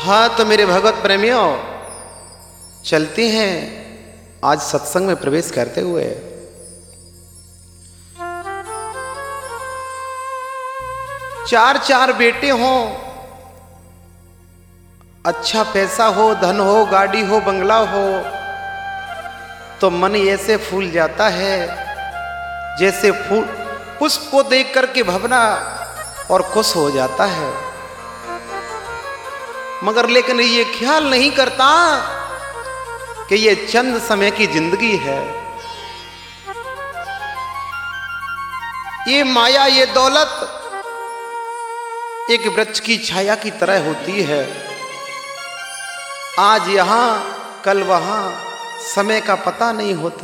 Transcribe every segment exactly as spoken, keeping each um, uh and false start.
हाँ तो मेरे भगवत प्रेमियों, चलते हैं आज सत्संग में प्रवेश करते हुए। चार चार बेटे हों, अच्छा पैसा हो, धन हो, गाड़ी हो, बंगला हो, तो मन ऐसे फूल जाता है जैसे फूल पुष्प को देख करके भवना और खुश हो जाता है। मगर लेकिन ये ख्याल नहीं करता कि ये चंद समय की जिंदगी है। ये माया, ये दौलत एक वृक्ष की छाया की तरह होती है। आज यहां कल वहां, समय का पता नहीं होता,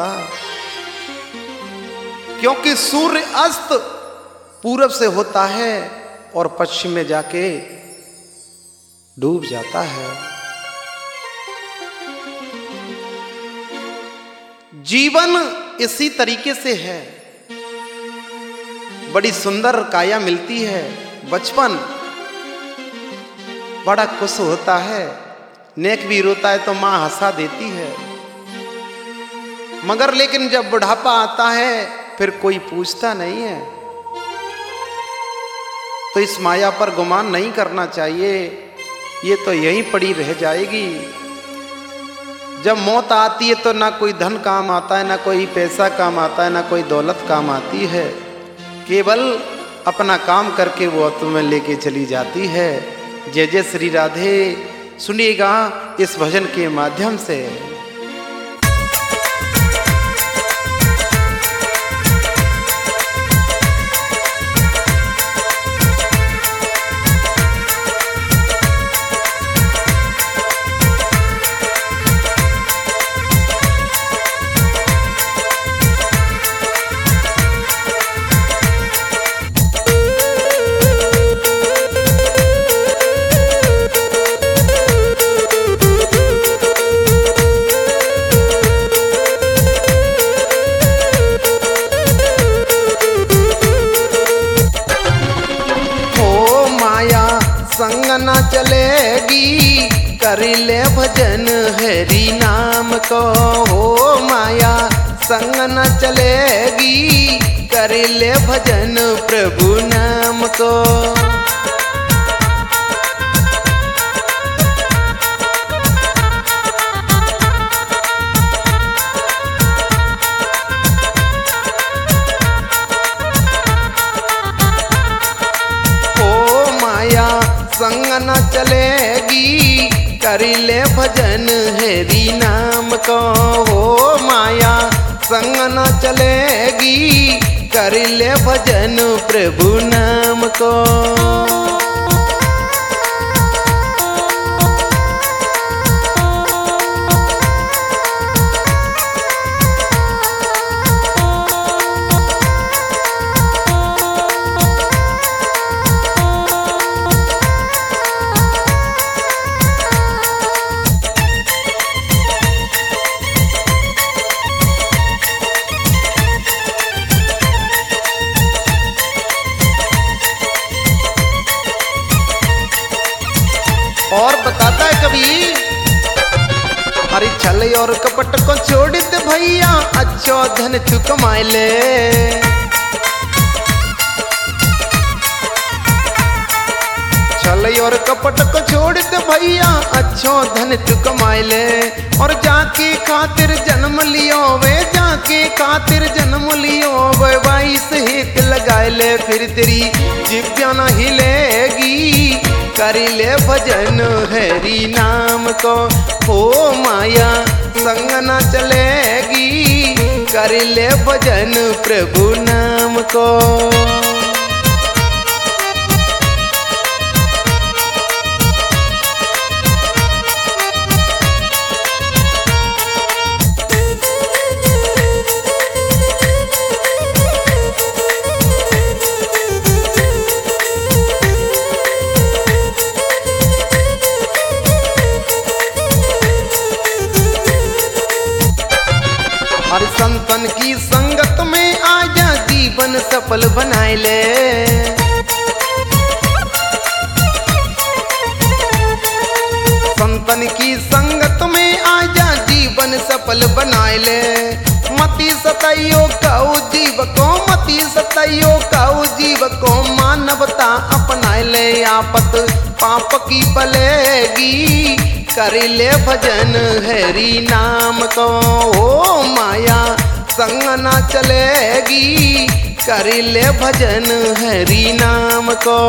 क्योंकि सूर्य अस्त पूरब से होता है और पश्चिम में जाके डूब जाता है। जीवन इसी तरीके से है। बड़ी सुंदर काया मिलती है, बचपन बड़ा खुश होता है, नेक भी रोता है तो मां हंसा देती है। मगर लेकिन जब बुढ़ापा आता है फिर कोई पूछता नहीं है। तो इस माया पर गुमान नहीं करना चाहिए, ये तो यहीं पड़ी रह जाएगी। जब मौत आती है तो ना कोई धन काम आता है, ना कोई पैसा काम आता है, ना कोई दौलत काम आती है। केवल अपना काम करके वो तुम्हें लेके चली जाती है। जय जय श्री राधे। सुनिएगा इस भजन के माध्यम से। संग न चलेगी, कर ले भजन हरि नाम को। हो माया संग न चलेगी, कर ले भजन प्रभु नाम को। संग न चलेगी, कर ले भजन हरि नाम को। हो माया संग न चलेगी, कर ले भजन प्रभु नाम को। और बताता है कभी, अरे छल और कपट को छोड़ दे भैया, अच्छो धन तू कमाए ले। छल और कपट को छोड़ दे भैया, अच्छो धन तू कमाए ले। और जाके खातिर जन्म लियो वे, जाके खातिर जन्म लियो वे, बाईस हित लगाए ले। फिर तेरी जिब्या न हिलेगी, कर ले भजन हरि नाम को। हो माया संग न चलेगी, कर ले भजन प्रभु नाम को। हर संतन की संगत में आजा, जीवन सफल बनाए ले। सफल बनाए ले। मती सताइयो काऊ जीव को, मती सताइयो काऊ जीव को, मानवता अपनाए ले। आपत पाप की पलेगी, कर ले भजन हरि नाम को। ओ माया संग ना चलेगी, कर ले भजन हरि नाम को।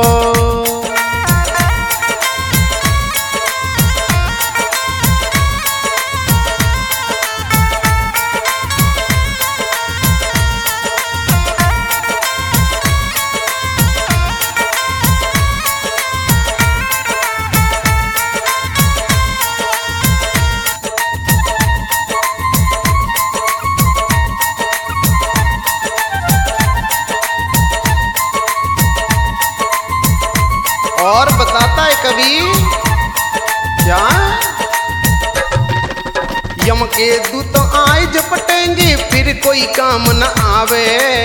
और बताता है कवि क्या, यम के दूत आए झपटेंगे फिर कोई काम न आवे।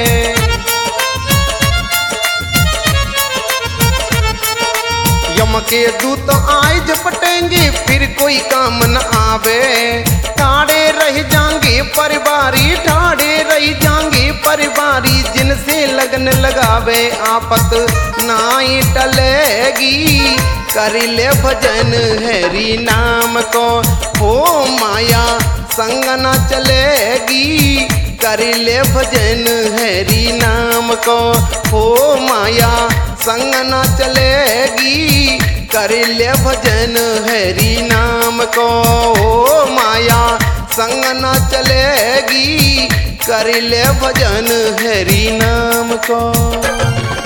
यम के दूत आए झपटेंगे फिर कोई काम न आवे। ठाड़े रह जाएंगे परिवारी, ठाड़े रह जाएंगे परिवारी, जिनसे लगन लगावे आपत नाई टलेगी, कर ले भजन हरि नाम को। हो माया संग न चलेगी, कर ले भजन हरि नाम को। हो माया संग न चलेगी, कर ले भजन हरि नाम को। हो माया संग न चलेगी, कर ले भजन हरि नाम को।